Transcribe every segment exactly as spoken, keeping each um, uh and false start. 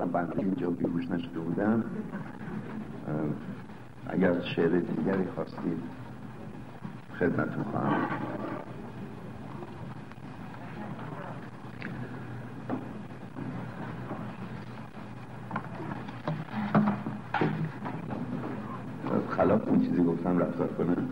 بودم بنده اینجا بیهوش نشده بودم. اگر شعر دیگری خواستید خدمتتون خواهم. خلاف اون چیزی گفتم رفتار کنم.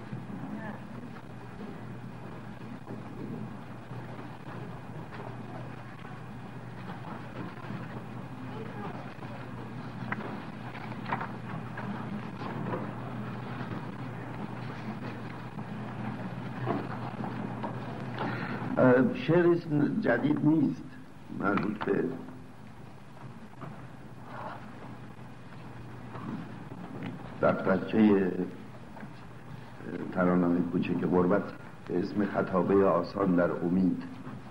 شعر جدید نیست، مربوط به دفترچه ترانه‌های کوچک غربت به اسم خطابه آسان در امید.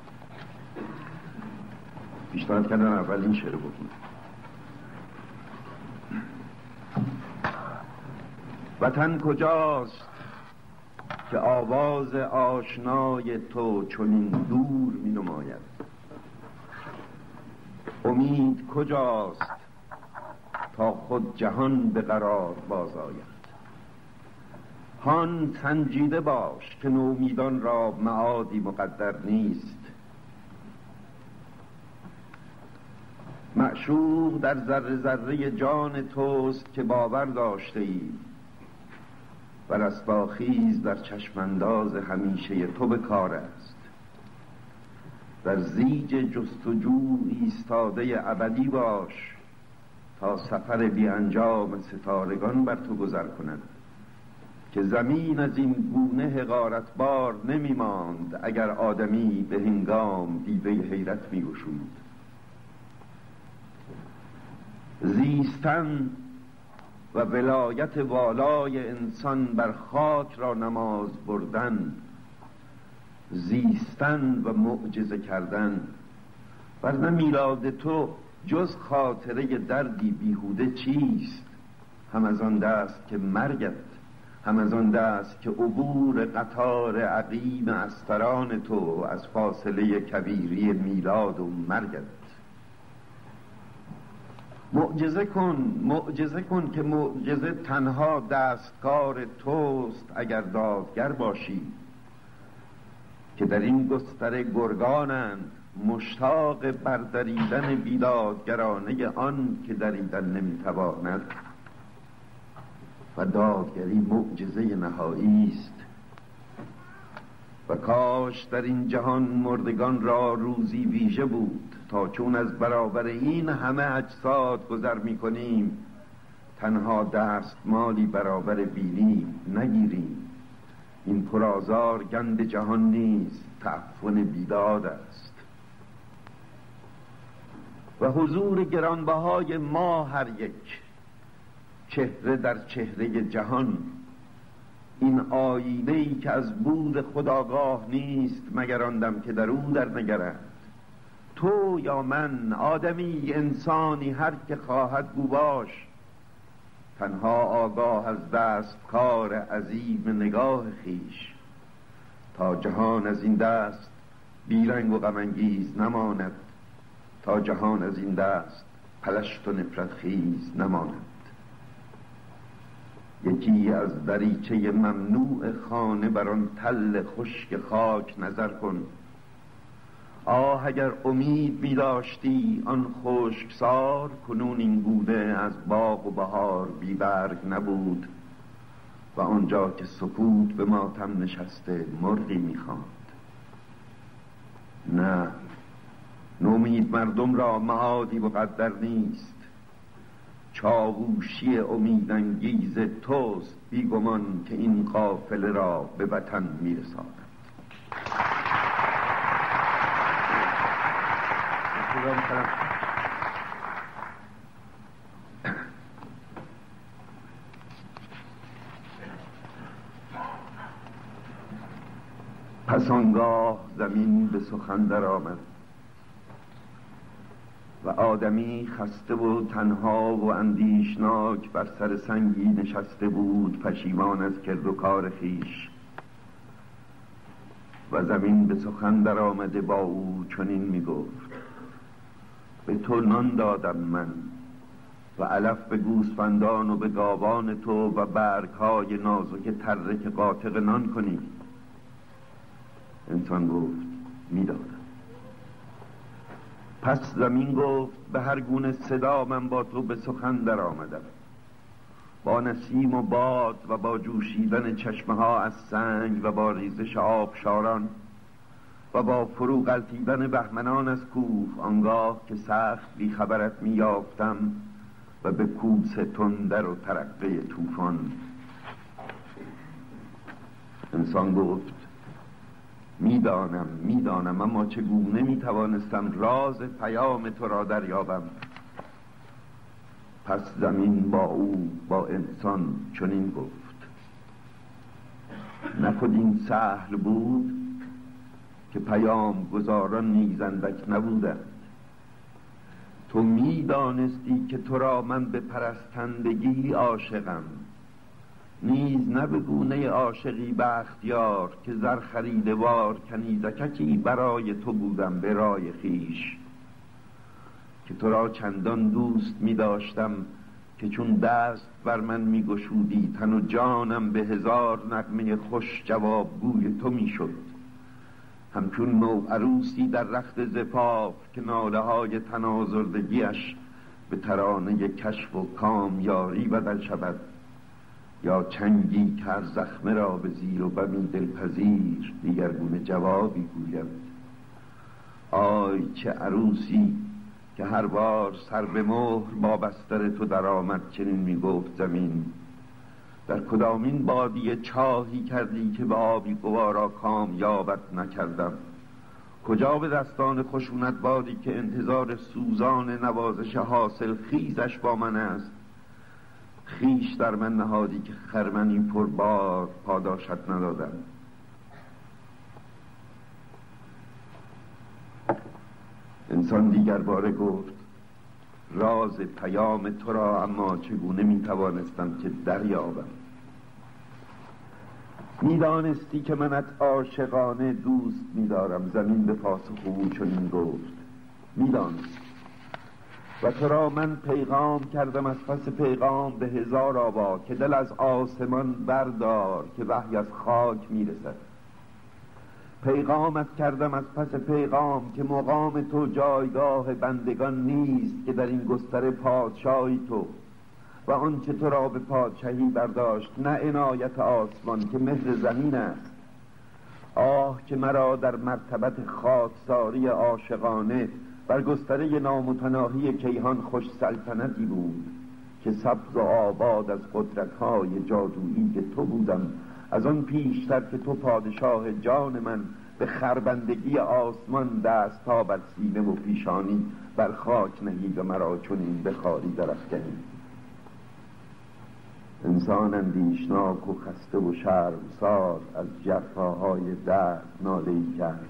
پیشنهاد کردن اول این شعر بخونم. وطن کجاست که آواز آشنای تو چنین دور می نماید؟ امید کجاست تا خود جهان به قرار باز آید؟ هان سنجیده باش که نومیدان را معادی مقدر نیست. معشوق در ذره ذره جان توست که باور داشته ای و رستاخیز در چشمانداز همیشه تو به کار است. در زیج جستجو ایستاده ابدی باش تا سفر بی انجام ستارگان بر تو گذر کند که زمین از این گونه حقارت بار نمی ماند اگر آدمی به هنگام دیده حیرت می گشود. زیستن و ولایت والای انسان بر خاک را نماز بردن، زیستن و معجزه کردن، ورنه میلاد تو جز خاطره دردی بیهوده چیست؟ هم از آن دست که مرگت، هم از آن دست که عبور قطار عقیم استران تو از فاصله کبیری میلاد و مرگت. معجزه کن، معجزه کن که معجزه تنها دستکار توست اگر دادگر باشی که در این گستره گرگانند مشتاق بردریدن بیدادگرانه آن که دریدن نمیتواند. و دادگری معجزه نهایی است و کاش در این جهان مردگان را روزی ویژه بود تا چون از برابر این همه اجساد گذر می کنیم تنها دستمالی برابر بینی نگیریم. این پرآزار گند جهان نیست، تعفن بیداد است. و حضور گرانبهای ما هر یک چهره در چهره جهان، این آینه‌ای که از بود خودآگاه نیست مگر آن دم که در او در نگرد. تو یا من، آدمی، انسانی، هر که خواهد گو باش، تنها آگاه از دست کار عظیم نگاه خیش تا جهان از این دست بیرنگ و غم‌انگیز نماند، تا جهان از این دست پلشت و نفرت خیز نماند. یکی از دریچه ممنوع خانه بر آن تل خشک خاک نظر کن. آه اگر امید می داشتی آن خشکسار کنون این گونه از باغ و بهار بی برگ نبود و آنجا که سکوت به ماتم نشسته مرغی می خواند. نه، نومید مردم را معادی مقدر نیست. چاووشی امیدانگیز توست بیگمان که این قافله را به وطن میرساند. پس آنگاه زمین به سخن در آمد و آدمی خسته و تنها و اندیشناک بر سر سنگی نشسته بود، پشیمان از کرد و کار خویش. و زمین به سخن در آمده با او چنین می گفت: به تو نان دادم من و علف به گوسفندان و به گاوان تو و برگ‌های نازک تره که قاطق نان کنی. انسان گفت میدادم. پس زمین گفت به هر گونه صدا من با تو به سخن در آمدم، با نسیم و باد و با جوشیدن چشمه ها از سنگ و با ریزش آبشاران و با فرو غلتیدن بهمنان از کوه، آنگاه که سخت بی خبرت می یافتم و به کوس تندر و ترقه طوفان. انسان گفت میدانم میدانم اما چگونه می توانستم راز پیام تو را دریابم. پس زمین با او با انسان چنین گفت: نخود این سهل بود که پیام گزاران نیز اندک نبودند. تو میدانستی که تو را من به پرستندگی عاشقم، نیز نه به گونه عاشقی بختیار که زر خریده وار کنیزککی برای تو بودم به رای خویش، که تو را چندان دوست می داشتم که چون دست بر من می گشودی تن و جانم به هزار نغمه خوش جوابگوی تو می شد، همچون نو عروسی در رخت زفاف که ناله های تنازردگیش به ترانه کشف و کامیاری بدل شود، یا چنگی که هر زخمه را به زیر و بمی دلپذیر دیگرگونه جوابی گوید. آی چه عروسی که هر بار سر به مهر با بستر تو در آمد چنین می گفت زمین: در کدامین بادیه چاهی کردی که به آبی گوارا کامیابت نکردم؟ کجا به دستان خشونت بادی که انتظار سوزان نوازش حاصل خیزش با من است؟ خیش در من نهادی که خرمنی پربار پاداشت ندادم. انسان دیگر باره گفت: راز پیام تو را اما چگونه می توانستم که دریابم؟ میدانستی که منت عاشقانه دوست می‌دارم. زمین به پاسخ او چنین گفت: میدانستی و تو را من پیغام کردم از پس پیغام به هزار آوا که دل از آسمان بردار که وحی از خاک میرسد. پیغامت کردم از پس پیغام که مقام تو جایگاه بندگان نیست که در این گستره پادشاهی تو و آنچه تو را به پادشاهی برداشت نه عنایت آسمان که مهر زمین است. آه که مرا در مرتبت خاکساری عاشقانه بر گستره نامتناهی کیهان خوش سلطنتی بود که سبز و آباد از قدرت‌های جادویی که تو بودم، از آن پیشتر که تو پادشاه جان من به خربندگی آسمان دست ها بر سینه و پیشانی بر خاک نهی و مرا چنین به خاری درافکنی. انسان اندیشناک و خسته و شرمسار از جفاهای درد ناله‌ای کرد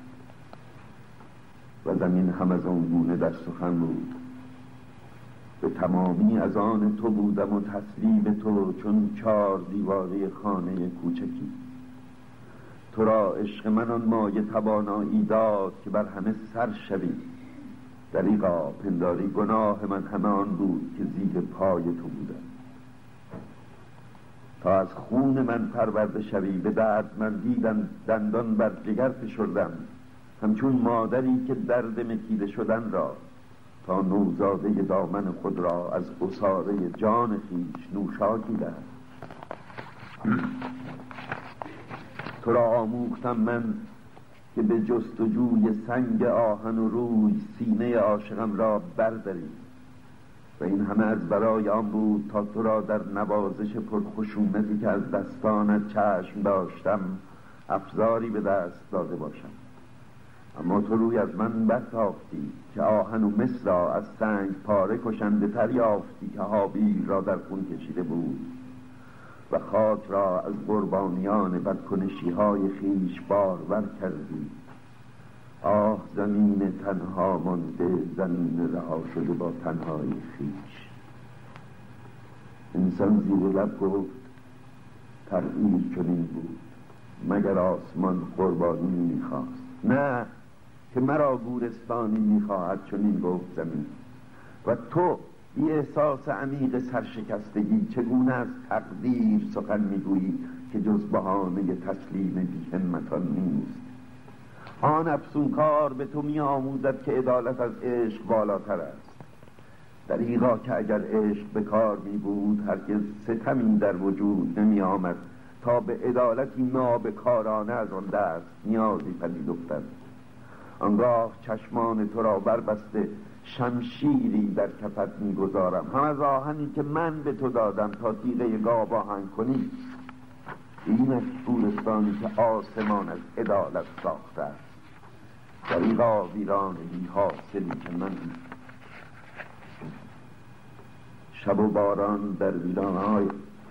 و زمین هم از آن گونه در سخن بود: به تمامی از آن تو بودم و تسلیم تو چون چار دیواره خانه کوچکی. تو را عشق من آن مایه توانایی داد که بر همه سر شوی. دریغا پنداری گناه من همه آن بود که زیر پای تو بودم. تا از خون من پرورده شوی به درد من دیدن دندان بر جگر فشردم، همچون مادری که درد مکیده شدن را تا نوزاده دامن خود را از عصاره جان خیش نوشاکی دهد. تو را آموختم من که به جستجوی سنگ آهن و روی سینه عاشقم را برداری و این همه از برای آن بود تا تو را در نوازش پرخشونتی که از دستانت چشم داشتم افزاری به دست داده باشم. اما تو روی از من برتافتی که آهن و مس را از سنگ پاره کشنده تر یافتی که هابیل را در خون کشیده بود و خاک را از قربانیان بدکنشی های خیش بارور کردی. آه زمین تنها مانده، زمین رها شده با تنهایی خیش. انسان زیر لب گفت: تقدیر چنین بود، مگر آسمان قربانی میخواست؟ نه که مرا گورستانی میخواهد. چنین گفت زمین: و تو بی احساس عمیق سرشکستگی چگونه از تقدیر سخن میگویی که جز بهانه تسلیم بی همتان نیست. آن افسونکار به تو می آموزد که عدالت از عشق بالاتر است، دریغا که اگر عشق به کار می بود هرگز ستمی در وجود نمی آمد تا به عدالتی نابکارانه از آن دست نیازی پدید افتد. آنگاه چشمان تو را بربسته شمشیری در کفت می گذارم، هم از آهنی که من به تو دادم تا تیغه گاو آهن کنی. این است گورستانی که آسمان از عدالت ساخته است، دریغا ویران بی حاصلی که من. شب و باران در ویرانهای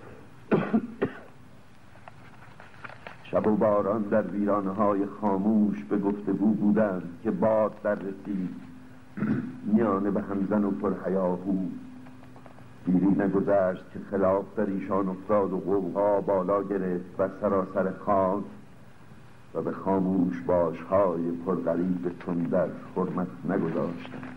شب و باران در ویرانهای خاموش به گفتگو بودند که باد در رسید میانه به همزن و پرهیاهو. دیری نگذشت که خلاف در ایشان افتاد و غوغا بالا گرفت و سراسر خاک و به خاموش باشهای پرغریب تندر حرمت نگذاشتند.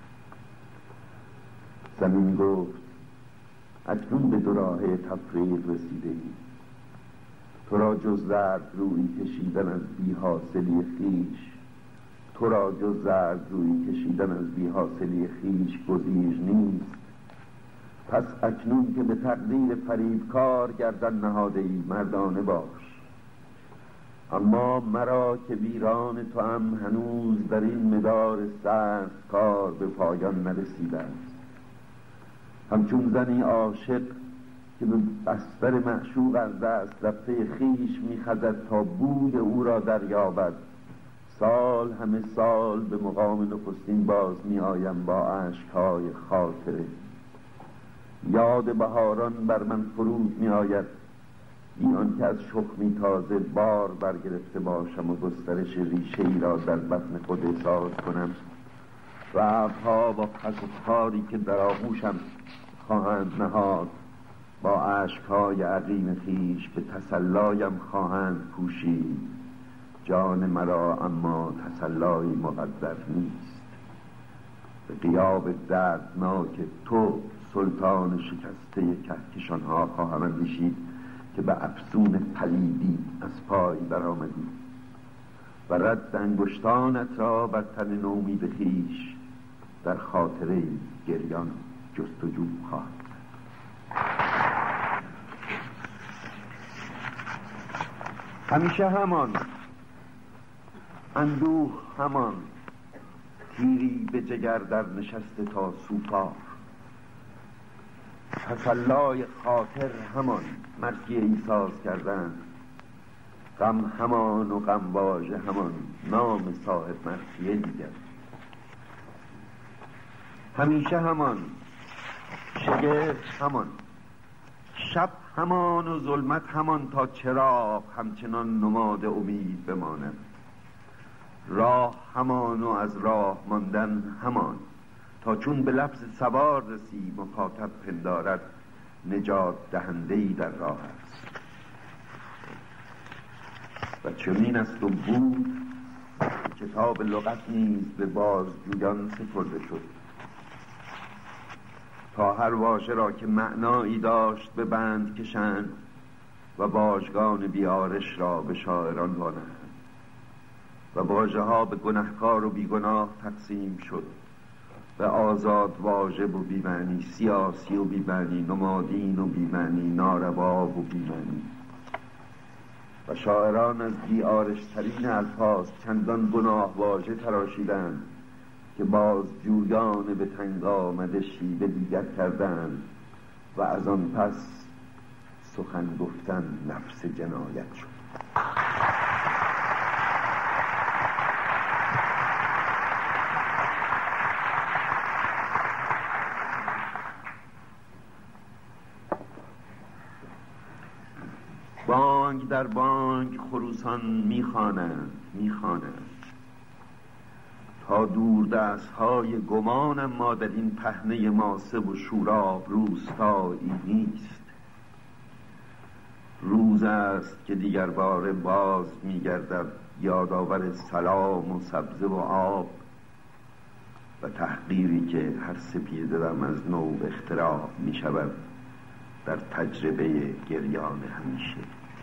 زمین گفت اکنون به دوراهه تفریق رسیده ای. تو را جز زرد روی کشیدن از بی حاصلی خیش تو را جز زرد روی کشیدن از بی حاصلی خیش گزیر نیست. پس اکنون که به تقدیر فریبکار گردن نهاده ای مردانه باش. اما مرا که ویران تو هم هنوز در این مدار سخت کار به پایان نرسیده است. همچون زنی عاشق که به بستر معشوق از دست رفته خیش میخزد تا بوی او را دریابد، سال همه سال به مقام نخستین باز می آیم با اشکهای خاطره. یاد بهاران بر من فرود می آید، بیان که از شخمی تازه بار برگرفته باشم و گسترش ریشه ای را در بطن خود احساس کنم و ابرها با خس و خاری که در آغوشم خواهند نهاد با اشکهای عقیم خیش به تسلایم خواهند پوشید. جان مرا اما تسلایی مقدر نیست. به غیاب دردناک تو سلطان شکسته کهکشانها خواهم اندیشید که به افسون پلیدی از پای برآمدی و رد انگشتانت را بر تن نومید خویش در خاطره گریان جستجو خواهد. همیشه همان اندوه، همان تیری به جگر در نشسته تا سوپار، تسلای خاطر همان مرثیه ای ساز کردن، غم همان و غم واژه همان نام صاحب مرثیه دیگر. همیشه همان شگفت همان، شب همان و ظلمت همان تا چراغ همچنان نماد امید بماند. راه همان و از راه ماندن همان تا چون به لفظ سوار رسی مخاطب پندارد نجات دهنده‌ای در راه است. و چنین است و بود کتاب لغت نیز به بازجویان سپرده شد تا هر واژه را که معنایی داشت به بند کشند و باژگان بیارش را به شاعران وانهند و واژه ها به گنهکار و بیگناه تقسیم شد، به آزاد واژب و بی‌معنی، سیاسی و بی‌معنی، نمادین و بی‌معنی، ناروا و بی‌معنی. و شاعران از بیارش ترین الفاظ چندان گناه واژه تراشیدند که باز جویان به تنگ آمده شیوه دیگر کردند و از آن پس سخن گفتن نفس جنایت شد. بانگ در بانگ خروسان میخوانند میخوانند تا دور دست های گمانم ما در این پهنه ماسه و شوراب روستایی نیست. روز است که دیگر بار باز میگردد یادآور سلام و سبزه و آب و تحقیری که هر سپیده دم از نو اختراع می شود در تجربه گریان همیشه.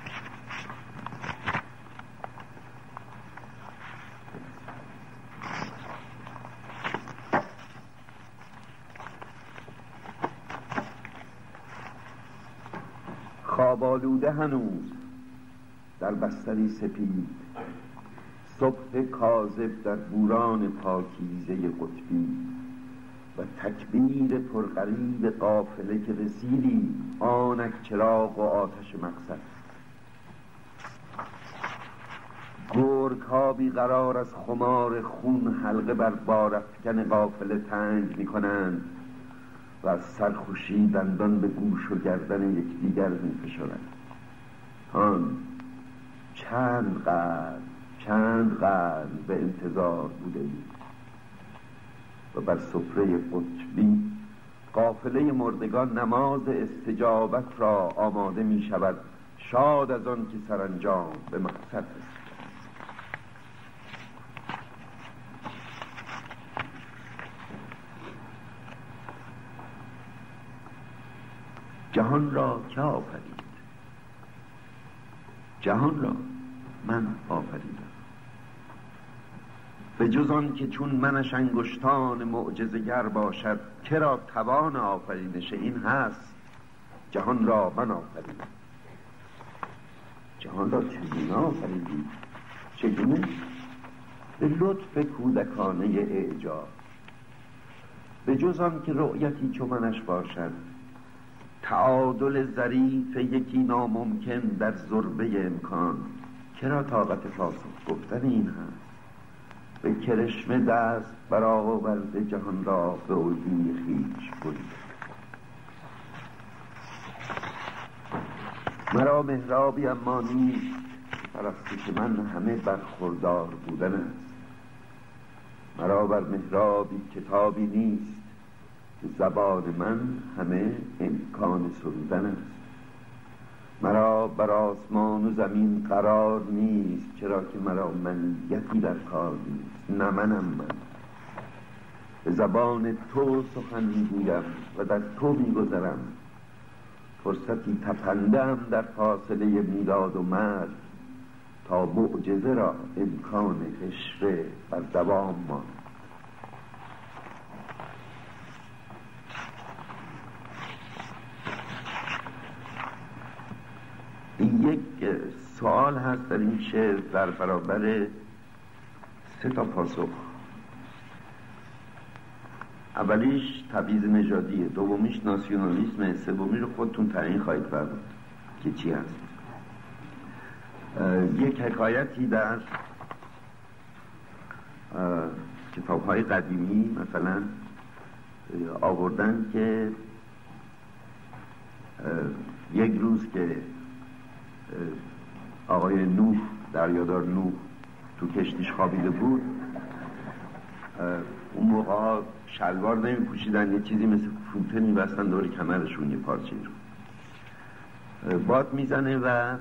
خواب آلوده هنوز در بستری سپید، صبح کاذب در بوران پاکیزه قطبی و تکبیر پرغریب قافله که رسیدی، آنک چراغ و آتش مقصد. گرگ ها بی قرار از خمار خون حلقه بر بارافکن قافله تنگ می کنند و از سرخوشی دندان به گوش و گردن یکدیگر می فشارند. آن چند قرن چند قرن به انتظار بوده ایم و بر سفره قطبی قافله مردگان نماز استجابت را آماده می شود، شاد از آن که سرانجام به مقصد رسید. جهان را که آفرید؟ جهان را من آفریدم، به جز آن که چون منش انگشتان معجزه‌گر باشد، کرا توان آفرینش این هست. جهان را من آفریدم. جهان را چگونه آفریدی؟ چگونه؟ به لطف کودکانه اعجاز، به جز آن که رؤیتی چو منش باشد، تعادل ظریف یکی ناممکن در ضربه امکان. کرا طاقت پاسخ گفتن این هست؟ به کرشمه دست برآورده جهان را به الگوی خویش برید. مرا محرابی اما نیست، پرستش من همه برخوردار بودن است. مرا بر محرابی کتابی نیست، زبان من همه امکان سرودن است. مرا بر آسمان و زمین قرار نیست، چرا که مرا منیتی در کار نیست. نه منم من، به زبان تو سخن میگویم و در تو میگذرم. فرصتی تپندم در فاصله میلاد و مرگ، تا معجزه را امکان عشق بر دوام ماند. یک سوال هست در این شعر در برابر سه تا پاسخ. اولیش تبعیض نژادیه، دومیش ناسیونالیسم، سومی رو خودتون تعیین خواهید فرمود که چی هست. یک حکایتی در کتاب‌های قدیمی مثلا آوردن که یک روز که آقای نوح، دریادار نوح، تو کشتیش خوابیده بود، اون موقع شلوار نمی پوشیدن، یه چیزی مثل فوطه می بستن دور کمرشون، یه پارچه رو باد میزنه و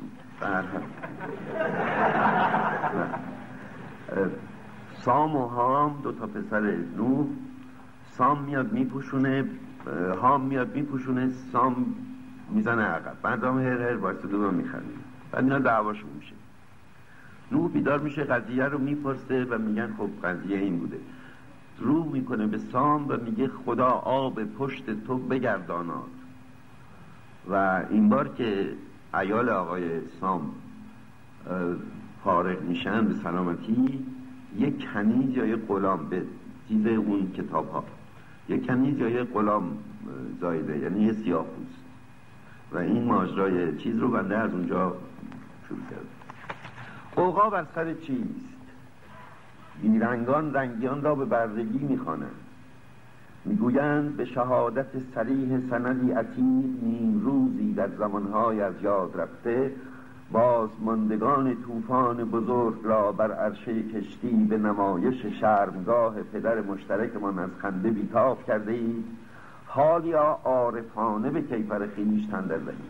سام و هام، دو تا پسر نوح، سام میاد میپوشونه، هام میاد میپوشونه، سام میزنه عقب، بعد هم هر هر واسه دو میخنده، بعد اینا دعواشون میشه. نوح بیدار میشه، قضیه رو میپرسه و میگن خب قضیه این بوده. رو میکنه به سام و میگه خدا آب پشت تو بگرداناد. و این بار که عیال آقای سام فارغ میشن به سلامتی، یک کنیز یا یک غلام به چیز اون کتاب ها، یک کنیز یا یک غلام زایده، یعنی یه سیاه‌پوست، و این ماجرای چیز رو بنده از اونجا شروع کرد. غوغا بر سر چیست؟ بیرنگان رنگیان را به بردگی میخوانند، میگویند به شهادت صریح سندی عتیق، نیم روزی در زمانهای از یاد رفته، بازماندگان طوفان بزرگ را بر عرشه کشتی به نمایش شرمگاه پدر مشترکمان از خنده بیتاب کرده اید. حالیا عارفانه به کیفر خویش تن در دهید.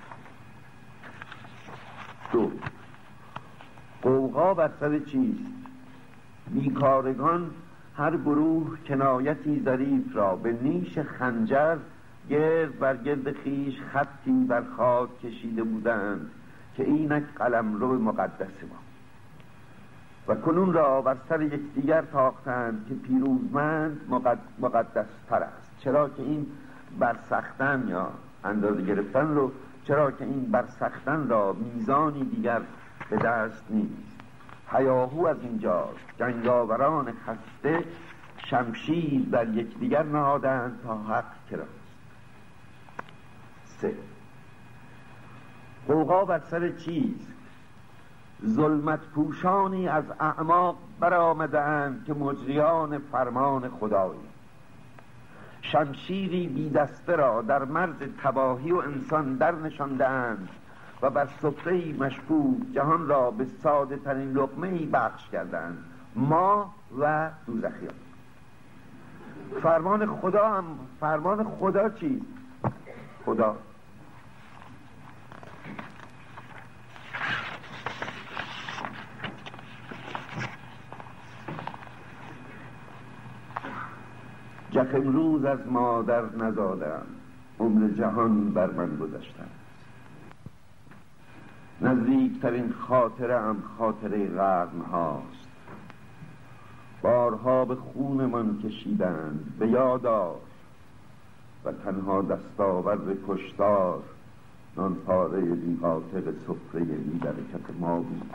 دو، غوغا بر سر چیست؟ بیکارگان هر گروه کنایتی ظریف را به نیش خنجر گرد بر گرد خویش خطی بر خاک کشیده بودند که اینک قلمرو مقدس ما، و کنون را بر سر یکدیگر تاختند که پیروزمند مقدس تر است. چرا که این برسختن یا اندازه گرفتن رو، چرا که این برسختن را میزانی دیگر به دست نیست. هیاهو از اینجا جنگاوران خسته شمشیر در یکدیگر نهادند تا حق کراست. سه، غوغا بر سر چیست؟ ظلمت پوشانی از اعماق برآمده‌اند که مجریان فرمان خدایی. شمشیری بی دسته را در مرز تباهی و انسان در نشانده‌اند و بر سفره‌ای مشکوک جهان را به ساده ترین لقمه‌ای بخش کردند، ما و دوزخیان. فرمان خدا هم فرمان خدا چیست؟ خدا جخ امروز از مادر نزادم، عمر جهان بر من گذشته است. نزدیکترین خاطره ام خاطره قرن هاست. بارها به خون من کشیدند، به یاد آر، و تنها دستاورد کشتار نان پاره بی قاطق سفره بی برکت ما بود.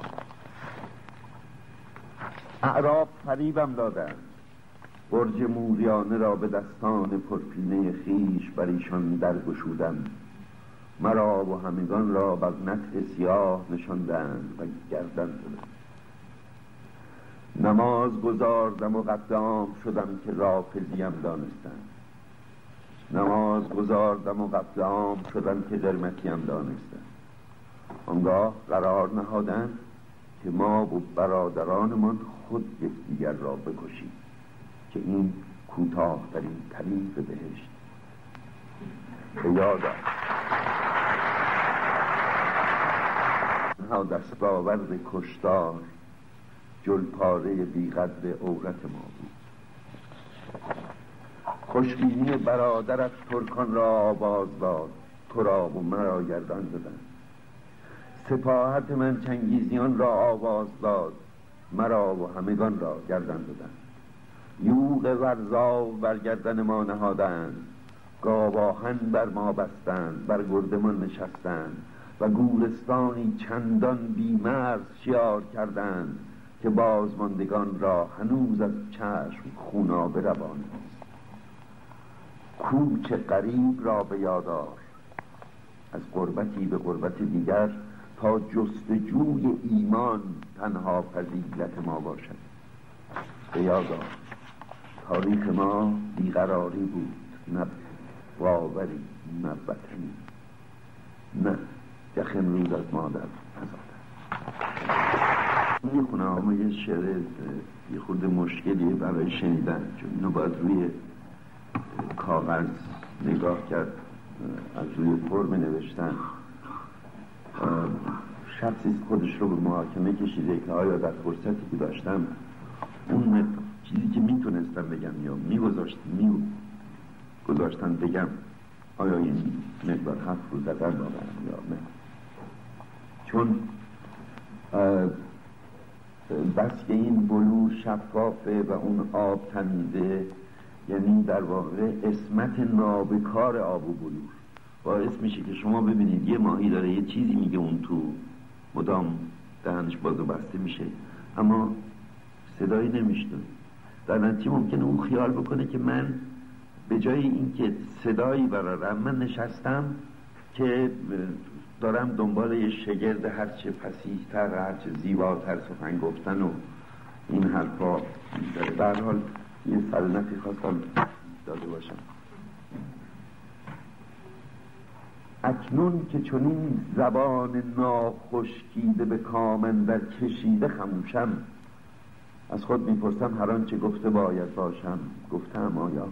اعراب فریبم دادند، برج موریانه را به دستان پرپینه خیش بر ایشان درگشودم. مرا و همگان را بر نطع سیاه نشاندند و گردن زدند. نماز گزاردم و قدام شدم که رافضیم دانستند. نماز گزاردم و قدام شدم که قرمتیم دانستند. آنگاه قرار نهادند که ما و برادرانمان خود یکدیگر را بکشیم که این کوتاه ترین طریق بهشت. به یاد ها دستاورد کشتار جلپاره بیقدر عورت ما بود. خوشبینی برادرت ترکان را آواز داد، تو را و مرا گردان زدند. سپاهت من چنگیزیان را آواز داد، مرا و همگان را گردان زدند. یوغ ورزاو بر گردن ما نهادند، گاواهن بر ما بستند، بر گردمان نشستند و گورستانی چندان بیمرز شیار کردند که بازماندگان را هنوز از چشم خونابه روان است. کوچ غریب را به یاد آر، از غربتی به غربت دیگر، تا جستجوی ایمان تنها فضیلت ما باشد. به یاد آر تاریخ ما بیقراری بود، نه باوری، نه وطنی، نه جخ امروز از مادر نزادم. میخونم اما یه شعر یه خورده مشکلیه برای شنیدن، چون اینو باید روی کاغذ نگاه کرد، از روی فرم نوشتن. شخصی خودش رو به محاکمه کشیده که آیا در فرصتی که داشتم اون چیزی که میتونستم بگم یا میگذاشتم میگذاشتم بگم، آیا این مقدار حق رو زدن دارم یا نه. چون بس که این بلور شفافه و اون آب تمیزه، یعنی در واقع اسمت نابکار آب و بلور باعث میشه که شما ببینید یه ماهی داره یه چیزی میگه، اون تو مدام دهنش باز و بسته میشه اما صدایی نمیشنه. در نتیجه ممکنه اون خیال بکنه که من به جای اینکه صدایی برارم، من نشستم که دارم دنبال یه شگرد هرچه فصیح‌تر، هرچه زیباتر سخن گفتن و این حرفا داره. در حال یه سلنتی خواستم داده باشم. اکنون که چنین زبان ناخشکیده به کامن در کشیده خموشم، از خود میپرسم هر آنچه گفته باید باشم گفتم آیا؟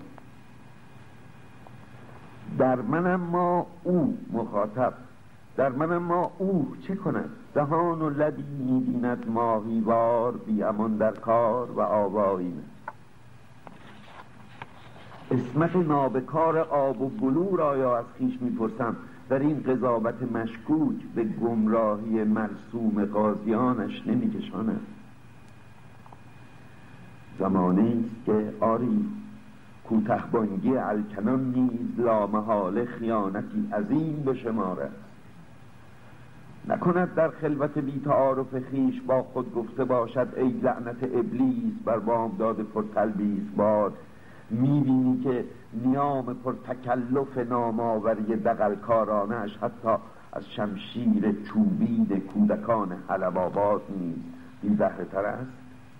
در منم ما او مخاطب، در منم ما او چه کند؟ دهان و لبی میبیند ماهیوار، بی امان در کار و آوایی نه. اسمت نابکار آب و بلور آیا از خویش میپرسم، در این قضاوت مشکوک به گمراهی مرسوم قاضیانش نمیکشاند. زمانه است که آری کوته‌بانگی الکنان نیز لامحاله خیانتی عظیم به شمار است. نکند در خلوت بی تعارف خیش با خود گفته باشد ای لعنت ابلیس بر بامداد پرتلبیس باد. میبینی که نیام پرتکلف نامآوری دغلکارانه‌اش حتی از شمشیر چوبین کودکان حلب آباد نیز بی بهره تر است.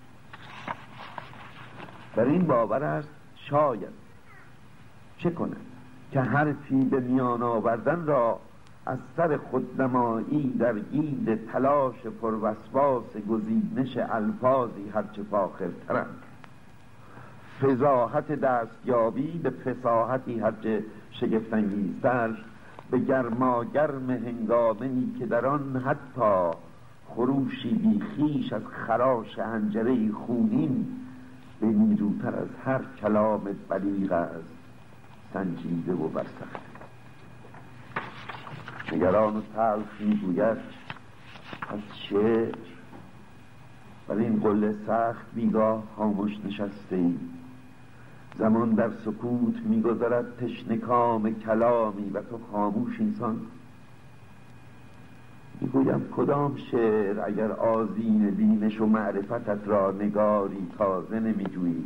در این باور است شاید چه کند که حرفی به میان آوردن را از سر خودنمایی در گید تلاش پروسواس گزینش الفاظی هرچه فاخرترند، فضاحت دستیابی به فصاحتی هرچه شگفت‌انگیزتر، به گرماگرم هنگامه‌ای که در آن حتی خروشی بیخیش از خراش حنجره خونین به نیروتر از هر کلام بلیغ است، سنجیده و برسخته. نگران و تلخ میگوید از شعر بر این قله سخت بیگاه خاموش نشسته ای. زمان در سکوت میگذرد تشنکام کلامی و تو خاموش اینسان. میگویم کدام شعر اگر آذین بینش و معرفتت را نگاری تازه نمیجویی.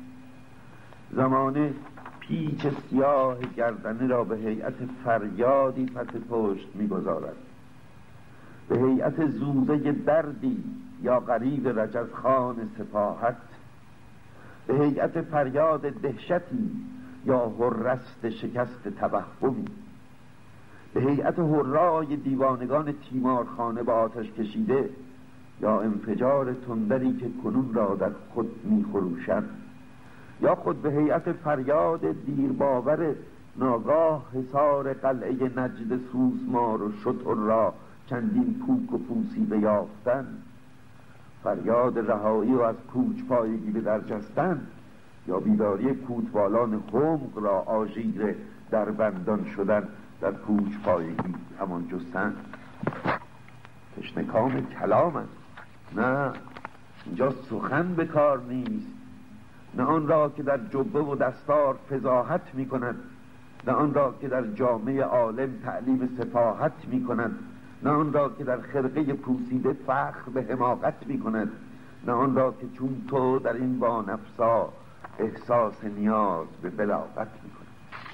زمانه پیچ سیاه گردنه را به هیئت فریادی پس پشت میگذارد، به هیئت زوزه دردی یا غریو رجزخان سفاحت، به هیئت فریاد دهشتی یا هرست شکست توهمی، به هیئت هرای دیوانگان تیمارخانه به آتش کشیده یا انفجار تندری که کنون را در خود میخروشد، یا خود به هیئت فریاد دیرباور ناگاه حصار قلعه نجد سوسمار و شتر را چندین پوک و پوسیده یافتن، فریاد رهایی و از کوچ پایگی به در جستن، یا بیداری کوتوالان حمق را آژیر در بندان شدن در کوچ پایگی همان جستن. تشنکام کلامند، نه اینجا سخن به کار نیست، نه آن را که در جبه و دستار فضاحت می کند، نه آن را که در جامعه عالم تعلیم سفاحت می کند، نه آن را که در خرقه پوسیده فخر به حماقت می کند، نه آن را که چون تو در این بانفسا احساس نیاز به بلاغت می کند.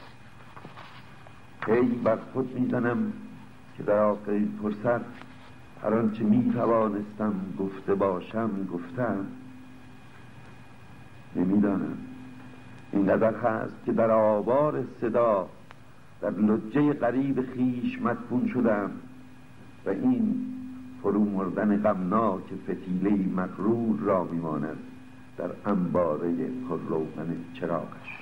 هی بر خود می زنم که در آخرین فرصت هر آنچه می توانستم گفته باشم گفتم. نمیدانم اینقدر هست که در آوار صدا در لجه قریب خیش مدفون شدم و این فرو مردن غمناک فتیله مغرور را میماند در انباره پرروغن چراغش.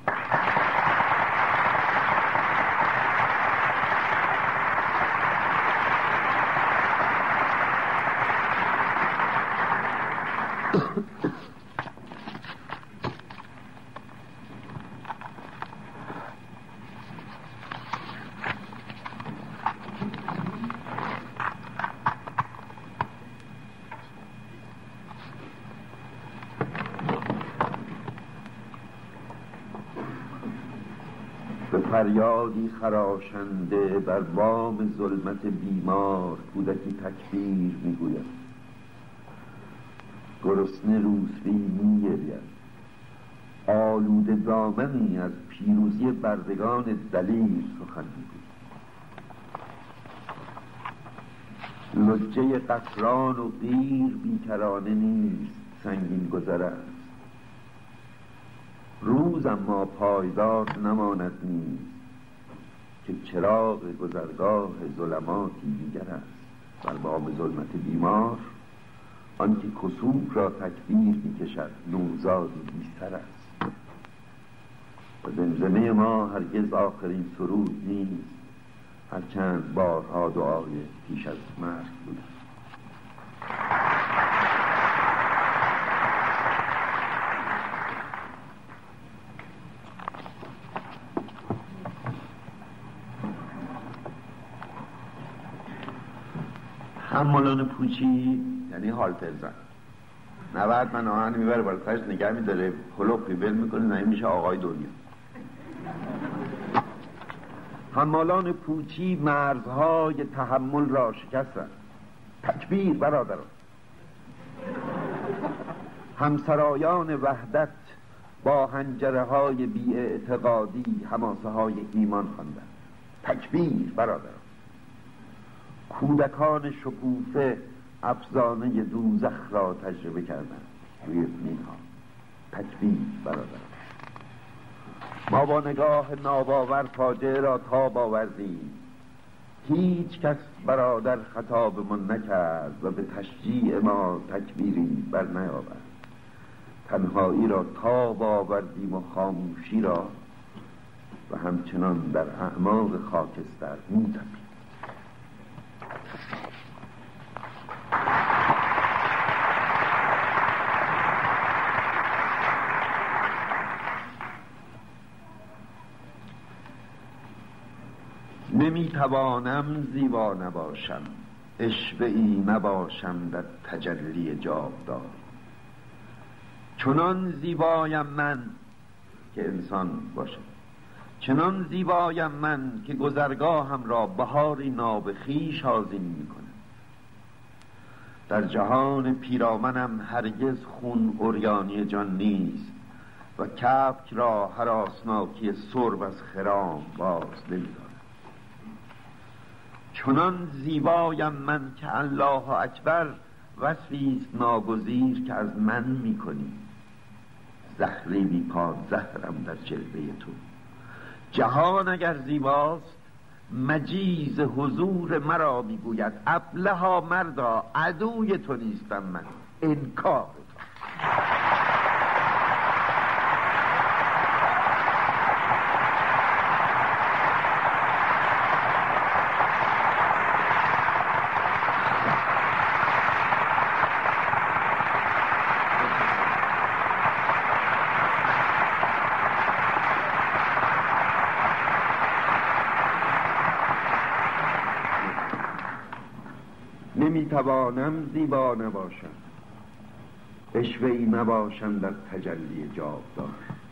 فریادی خراشنده بر بام ظلمت بیمار کودکی تکبیر میگوید، گرسنه روسبی میگرید، آلوده دامنی از پیروزی بردگان دلیر سخن میگوید. لجه قطران و غیر بیکرانه نیست، سنگین گذر است. روز اما پایدار نماند نیست که چراغ گذرگاه ظلماتی دیگر است. بر بام ظلمت بیمار آنکه کسوف را تکبیر میکشد نوزادی بی‌سر است. و زمزمه ما هرگز آخرین سرود نیست، هرچند بارها دعای پیش از مرگ بود. حمالان پوچی یعنی هالتر زن. نبرد من آهن میبره بالا سرش نگه میداره، کلوپی بل میکنه، نهی میشه آقای دنیا. حمالان پوچی مرزهای تحمل را شکستند. تکبیر برادران. همسرایان وحدت با حنجره های بی اعتقادی حماسه های ایمان خواندند. تکبیر برادران. کودکان شکوفه افسانه دوزخ را تجربه کردند روی مینها. تکبیر برادران. ما با نگاه ناباور فاجعه را تاب آوردیم. هیچ کس برادر خطابمان نکرد و به تشجیع ما تکبیری بر نیاورد. تنهایی را تاب آوردیم و خاموشی را و همچنان در اعماق خاکستر می‌تپیم. نمیتوانم زیبا نباشم، عشوه‌ای نباشم در تجلی جاودان. چنان زیبایم من که انسان باشم، چنان زیبایم من که گذرگاهم را بهاری نابخیش آذین می‌کنم. در جهان پیرامنم هرگز خون عریانی جان نیست و کبک را هراسناکی سرب از خرام باز نمی‌دارد. چنان زیبایم من که الله اکبر وصفی است ناگزیر که از من می‌کنی. زهری بی پا زهرم در جلوه تو. جهان اگر زیباست مجیز حضور مرا میگوید ابلها مردا عدوی تو نیستم من، انکار تو. نمیتوانم زیبا نباشم، عشوه‌ای نباشم در تجلی جاودان.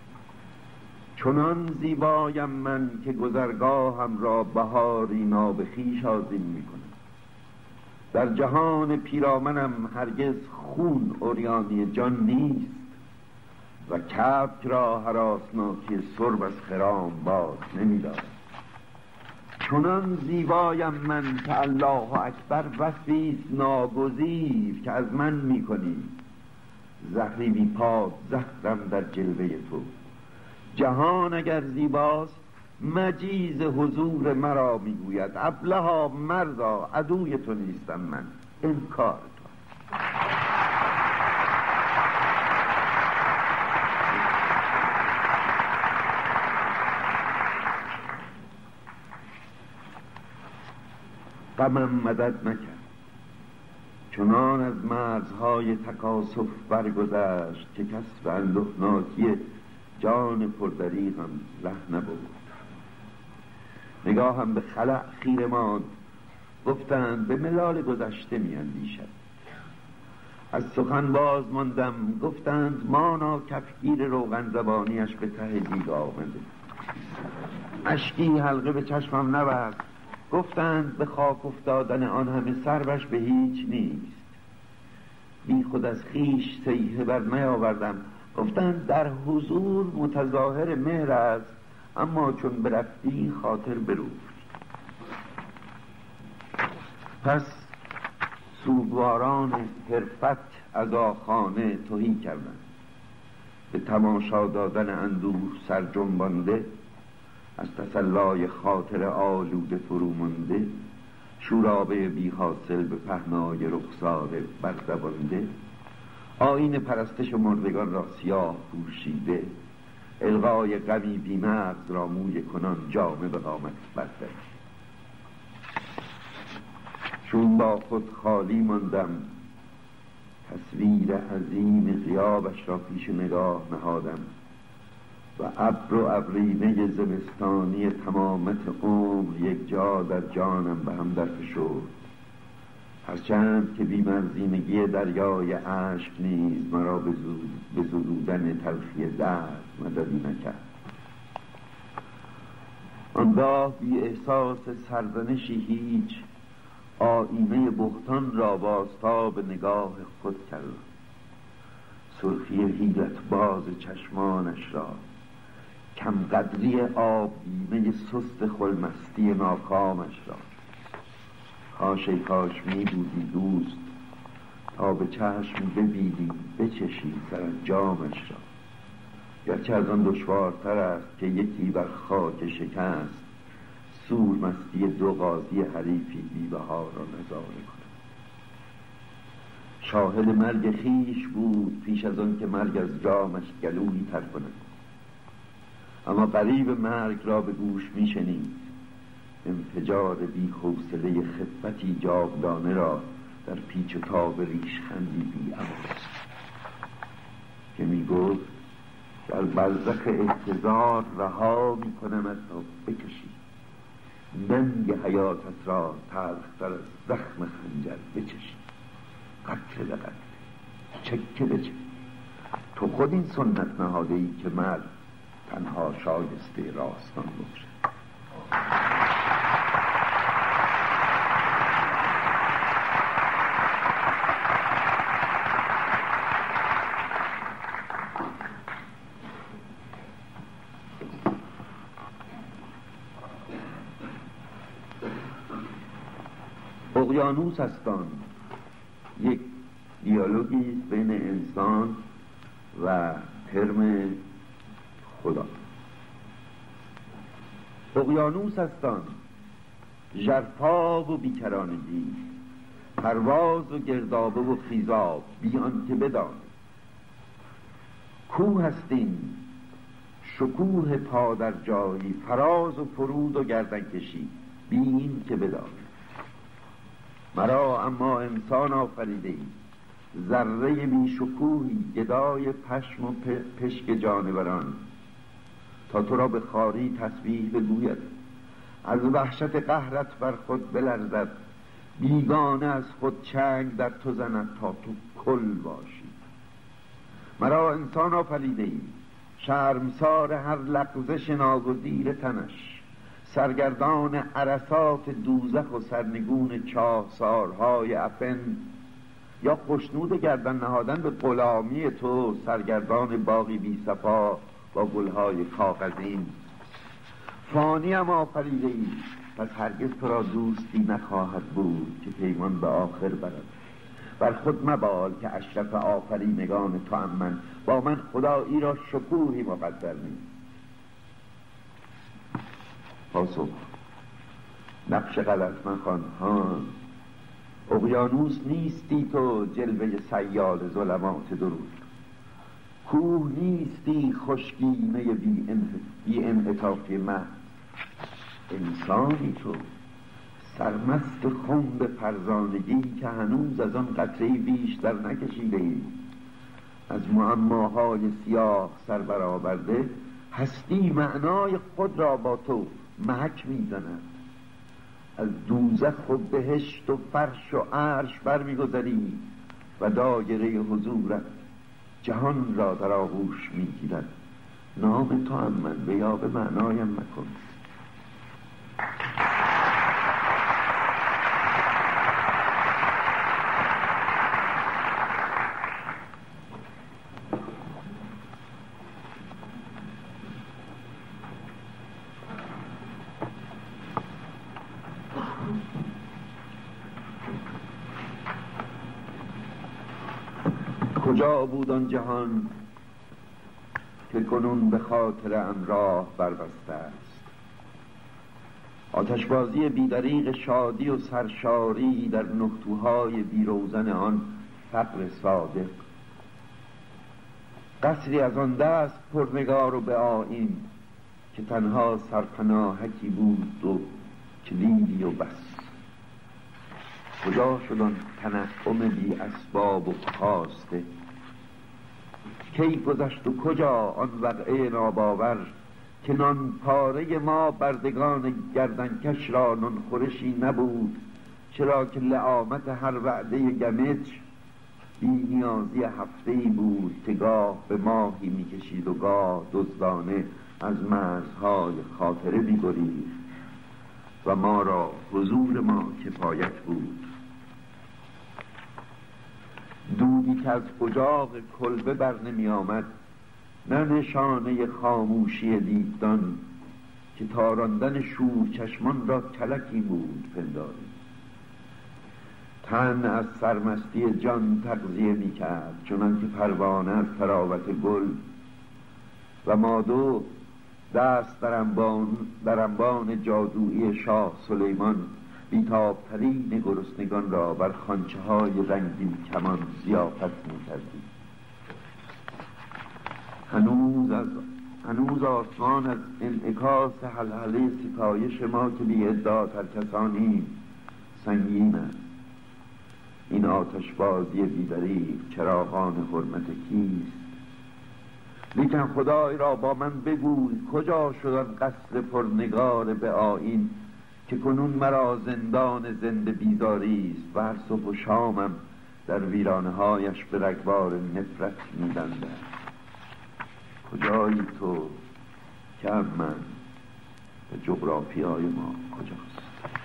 چنان زیبایم من که گذرگاهم را بهاری نابخیش آذین میکنم. در جهان پیرامنم هرگز خون عریانی جان نیست و کبک را هراسناکی سرب از خرام باز نمیدارد. چنان زیبایم من که الله اکبر وصفی است ناگزیر که از من میکنی. زهری بی پا زهرم در جلوه تو. جهان اگر زیباست مجیز حضور مرا میگوید ابلها مردا عدوی تو نیستم من، انکار تو. غمم مدد نکرد، چنان از مرزهای تکاسف برگذشت که کسب اندهناکی جان پردریغم ره نبود. نگاهم به خلأ خیره ماند، گفتند به ملال گذشته می اندیشد. از سخن باز ماندم، گفتند مانا کفگیر روغن زبانیش به ته دیگ آمده. اشکی حلقه به چشمم نبرد، گفتند به خاک افتادن آن همه سربش به هیچ نیست. بی خود از خیش صیحه بر نیاوردم، گفتند در حضور متظاهر مهر است، اما چون برفتی خاطر بروفت. پس سوگواران حرفت از آخانه تهی کردند. به تماشا دادن اندوه سرجنبانده، از تسلای خاطر آلوده فرومانده، شورابه بی حاصل به پهنای رخسار برزبانده، آیین پرستش مردگان را سیاه پوشیده، الغای غمی بی مغز را موی کنان جامه به قامت برده. چون با خود خالی ماندم، تصویر عظیم غیابش را پیش نگاه نهادم و ابر و ابرینه زمستانی تمامت عمر یک جا در جانم به هم در فشرد. هرچند که بی‌مرزینگی دریای اشک نیز مرا به زدودن تلخی درد مددی نکرد. آنگاه بی احساس سرزنشی هیچ آینه بهتان را باستا به نگاه خود کرد. سرخی حیرت باز چشمانش را، کم قدری آبگینه سست خلمستی ناکامش را. کاش ای کاش می بودی دوست، تا به چشم ببینی بچشی سرانجامش را. گرچه از آن دشوارتر است که یکی بر خاک شکست سورمستی دو قاضی حریفی بی‌بها را نظاره کند. شاهد مرگ خیش بود پیش از آن که مرگ از جامش گلویی تر کند. اما قریب مرگ را به گوش می شنید انفجار بی حوصله خفتی جاودانه را در پیچ و تاب ریشخندی بی امان که می گفت در برزخ احتضار رها می کنمت تا بکشی ننگ حیاتت را تلختر از زخم خنجر بچشی. قطره به قطره، چکه به چکه، تو خود این سنت نهاده ای که مرد تنها شایسته راستان بکشه. اقیانوس هستان یک دیالوگی است بین انسان و ترم خدا. اقیانوس هستان ژرفا و بیکرانگی، پرواز و گردابه و خیزاب بی آنکه بدانی. کوه هستین شکوه پا در جایی، فراز و فرود و گردن کشی بی این که بدانی. مرا اما انسان آفریده ای، ذره بی شکوهی، گدای پشم و پشک جانوران، تا تو را به خاری تسبیح بگوید، از وحشت قهرت بر خود بلرزد، بیگانه از خود چنگ در تو زند تا تو کل باشی. مرا انسان آفریده ای، شرمسار هر لغزش ناگزیر تنش، سرگردان عرصات دوزخ و سرنگون چاهسارهای افن، یا خوشنود گردن نهادن به غلامی تو، سرگردان باغی بی صفا با گلهای کاغذین. فانی هم آفریده ای، پس هرگز تو را دوستی نخواهد بود که پیمان به آخر برد. بر خود مبال که اشرف آفرینگان تو هم من، با من خدایی را شکوهی مقدر نیست. پاسخ: نقش غلط مخوان ها، اقیانوس نیستی تو جلوه صیاد ظلمات درود، کوه نیستی خشکینه بی انعطافی من، انسانی تو سرمست خنب پرزانگی که هنوز از آن قطره‌ای بیشتر نکشیده ای. از معماهای سیاه سر برآورده هستی معنای خود را با تو محک میزند. از دوزخ و بهشت و فرش و عرش برمیگذری و دایره حضورت جهان را در آغوش میگیرد. نام تو هم من به یاد معنایم مکن. کجا بود آن جهان که کنون به خاطر ام راه بربسته است؟ آتشبازی بیدریغ شادی و سرشاری در نقطوهای بیروزن آن فقر صادق. قصری از آن دست پرنگار و به آیین که تنها سرپناهکی بود و کلیدی و بس. کجا شد آن تنعم بی اسباب و خواسته؟ کی گذشت و کجا آن وقعه ناباور که نان پاره ما بردگان گردنکش را نان خورشی نبود چرا که لعامت هر وعده گمج بی نیازی هفته ای بود که گاه به ماهی میکشید و گاه دزدانه از مرزهای خاطره بی‌گریخت و ما را حضور ما کفایت بود. دودی که از اجاق کلبه بر نمی آمد، نه نشانه خاموشی دیدان که تاراندن شور چشمان را کلکی بود پنداری. تن از سرمستی جان تغذیه می کرد چنان که پروانه از تراوت گل، و ما دو دست در انبان, در انبان جادویی شاه سلیمان بیتابترین گرسنگان را بر خوانچه های رنگین کمان ضیافت می کردیم. هنوز از هنوز آسمان از انعکاس هلهله ستایش ما که بی ادعا ترکسانیم سنگین است. این آتشبازی بی‌دریغ چراغان حرمت کیست؟ لیکن خدای را با من بگوی کجا شد آن قصر پرنگار به آیین که کنون مرا زندان زنده بیزاری است و هر صبح و شامم در ویرانه هایش به رگبار نفرت می‌بندد. کجایی تو که من و جغرافیای ما کجاست؟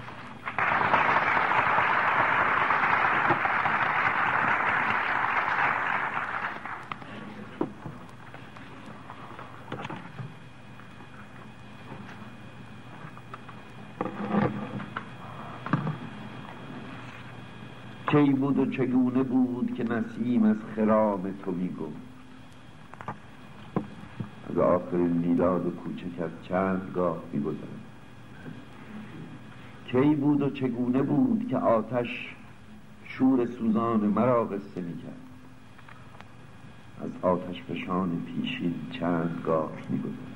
کی بود و چگونه بود که نسیم از خرام تو میگفت؟ از آخرین میلاد و کوچکت چند گاه میگذرد. کی بود و چگونه بود که آتش شور سوزان مرا قصه میکرد؟ از آتش فشان پیشین چند گاه میگذرد.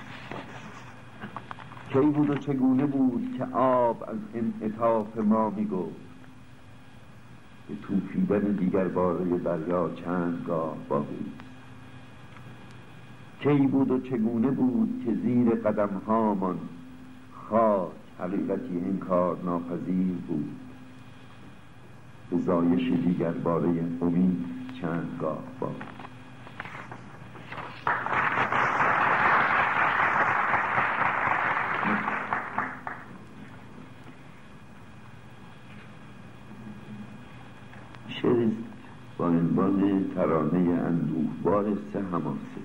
کی بود و چگونه بود که آب از انعطاف ما میگفت؟ به توفیدن دیگر باره دریا چند گاه باقی. کی بود و چگونه بود که زیر قدم هامان خاک حقیقتی انکار ناپذیر بود؟ به زایش دیگر باره امید چند گاه باقی. شعر با عنوان ترانه اندوهبار سه حماسه.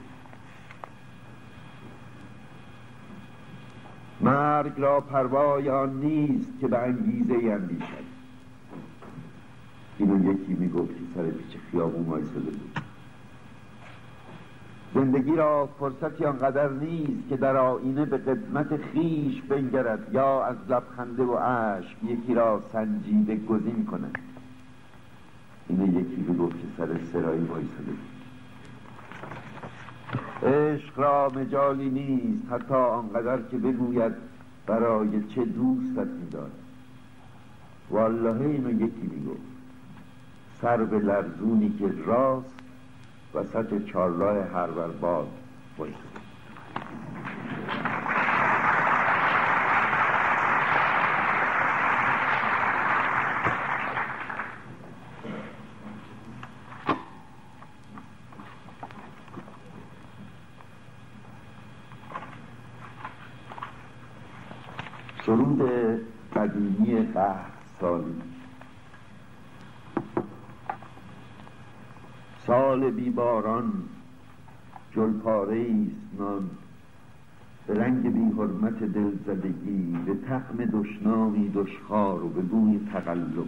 مرگ را پروای آن نیست که به انگیزه اندیشد. اینو یکی میگفت که سر پیچ خیابون وایساده بود. زندگی را فرصتی آنقدر نیست که در آینه به قدمت خیش بنگرد یا از لبخنده و اشک یکی را سنجیده گزین کند. اینو یکی بگفت که سر سرایی وایساده بود. عشق را مجالی نیست حتی آنقدر که بگوید برای چه دوستت می‌دارم. والله اینو یکی میگفت سر به لرزونی که راست وسط چارراه هرورباد وایساده. سرود قدیمی قهر سالی. سال بیباران جلپاره ایست نان، به رنگ بی حرمت دلزدگی، به طعم دشنامی دشخوار و به بوی تقلب.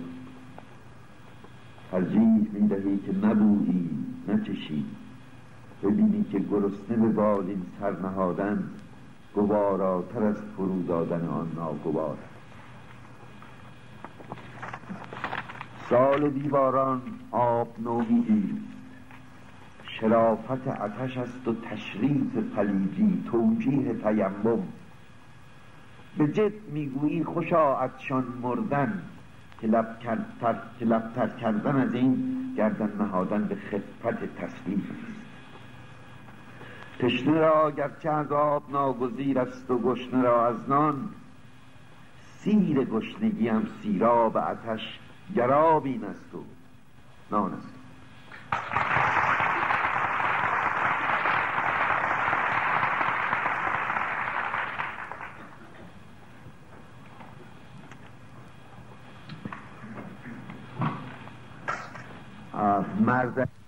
ترجیح میدهی که نبویی نچشی، ببینی که گرسنه به بالین سرنهادن گواراتر از فرو دادن آن ناگوار. سال بیباران آب نومیدی، شرافت آتش است و تشریف پلیدی، توجیه تیمم. به جد میگویی خوشا عطشان مردن که لب تر که لب تر کردن از این گردن نهادن به خفت تسلیم است. تشنه را گرچه از آب ناگزیر است و گشنه را از نان، سیر گشنگیم سیراب آتش گراب این است و نان است. مرد